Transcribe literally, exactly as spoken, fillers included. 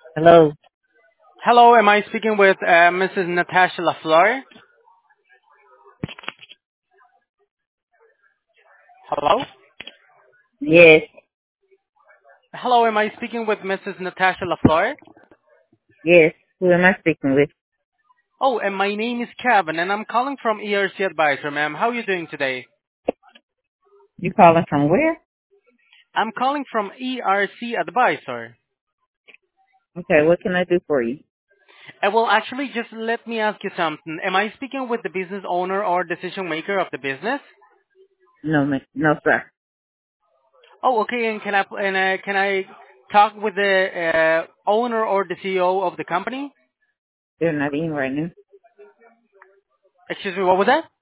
Hello. Hello, am I speaking with uh, Missus Natasha LaFleur? Hello? Yes, Hello, am I speaking with Missus Natasha LaFleur? yes. Who am I speaking with? Oh, and my name is Kevin, and I'm calling from E R C Advisor, ma'am. How are you doing today? You calling from where? I'm calling from E R C Advisor. Okay, what can I do for you? Uh, well, actually, just let me ask you something. Am I speaking with the business owner or decision maker of the business? No, ma- no, sir. Oh, okay. And can I and uh, can I talk with the uh, owner or the C E O of the company? They're not in right now. Excuse me, what was that?